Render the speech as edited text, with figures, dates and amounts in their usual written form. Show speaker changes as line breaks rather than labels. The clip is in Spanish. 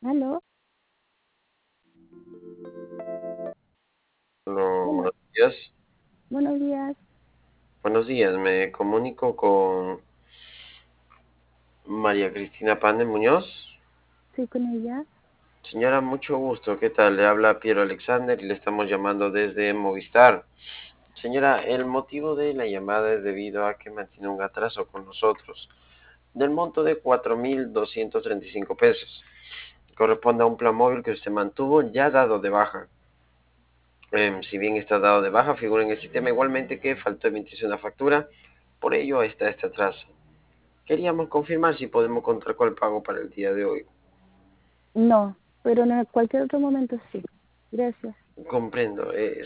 Aló,
No,
aló,
buenos días.
buenos días.
Buenos días, me comunico con María Cristina Pane Muñoz.
Sí, con ella.
Señora, mucho gusto. ¿Qué tal? Le habla Piero Alexander y le estamos llamando desde Movistar. Señora, el motivo de la llamada es debido a que mantiene un atraso con nosotros del monto de 4.235 pesos. Corresponde a un plan móvil que usted mantuvo ya dado de baja. Si bien está dado de baja, figura en el sistema igualmente que faltó emitirse una factura, por ello está este atraso. Queríamos confirmar si podemos contar con el pago para el día de hoy.
No, pero en cualquier otro momento sí. Gracias.
Comprendo.